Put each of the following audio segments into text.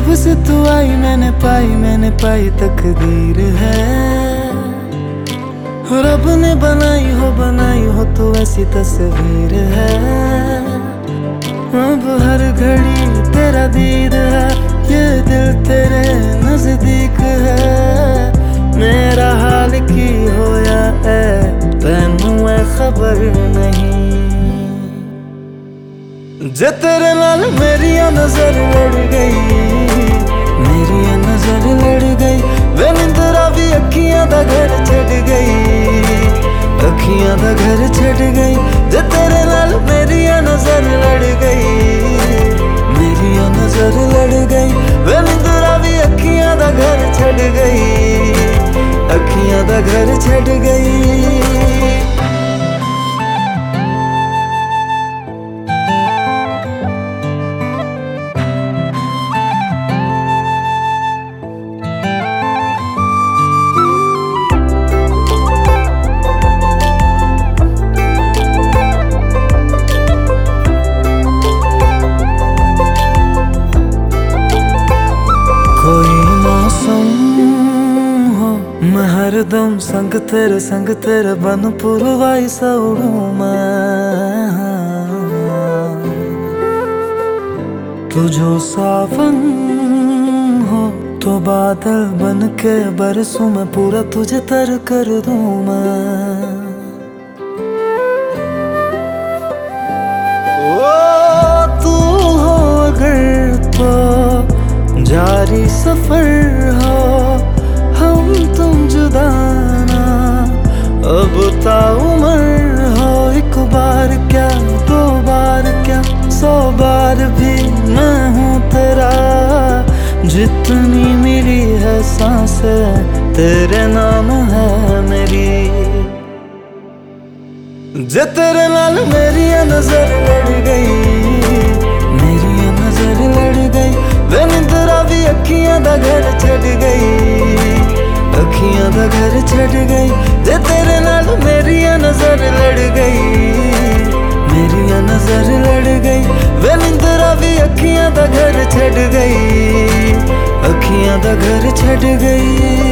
जब से तू आई मैंने पाई तकदीर है। रब ने बनाई हो तो ऐसी तस्वीर है। अब हर घड़ी तेरा दीद है, ये दिल तेरे नजदीक है। मेरा हाल की होया है तैनू है खबर नहीं। जे तेरे नाल मेरिया नजर लड़ गई, मेरिया नजर लड़ गई। वे निंदरा भी अखियां दा घर छड़ गई, अखियां दा घर छड़ गई। जे तेरे नाल मेरिया नजर लड़ गई, मेरिया नजर लड़ गई। वे निंदरा भी अखियां दा घर छड़ गई, अखियां दा घर छड़ गई। कोई मौसम हो मैं हरदम संग तेरे बन पुरवाई सौड़ू मैं। तुझो सावन हो तो बादल बन के बरसूं मैं, पूरा तुझे तर कर दूं मैं। ओ तू हो अगर तो जारी सफर हो, हम तुम जुदा ना अब ताउमर हो। एक बार क्या दो बार क्या 100 बार भी मैं हूँ तेरा। जितनी मिली है सांसें तेरे नाम है मेरी। जे तेरे नाल मेरिया नजर लड़ गई, मेरिया नजर लड़ गई। वे निंदरा भी अखियां दा घर छड़ गई, अखियां दा घर छड़ गई। जे तेरे नाल मेरिया नजर लड़ गई, मेरिया नजर लड़ गई। वे निंदरा भी अखियां दा घर छड़ गई, अखियां दा घर छड़ गई।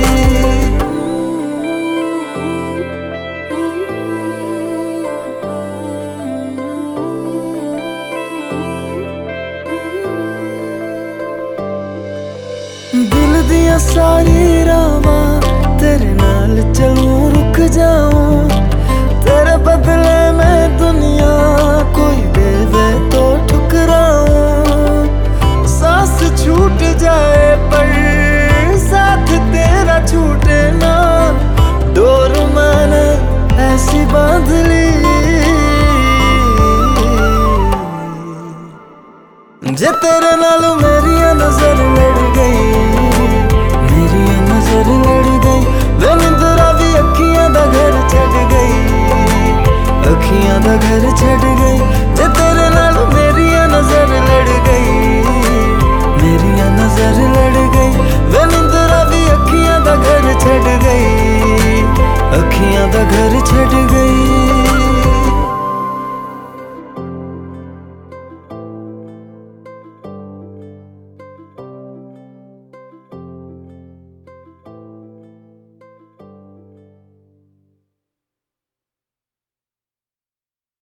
दिल दिया सारी रावां तेरे नाल चलूं रुक जाऊं। तेरे बदले में दुनिया कोई देवे तो ठुकराऊं। सांस छूट जाए पर साथ तेरा छूटे ना। डोर मैंने ऐसी बांध ली, जे तेरे नाल मेरिया नजर लड़ गई, मेरिया नजर लड़ गई। वे निंदरा भी अखियां दा घर छड़ गई, अखियां दा घर छड़ गई। जे तेरे नाल मेरिया नजर लड़ गई, मेरिया नजर लड़ गई। वे निंदरा भी अखियां दा घर छड़ गई, अखियां दा घर छड़ गई।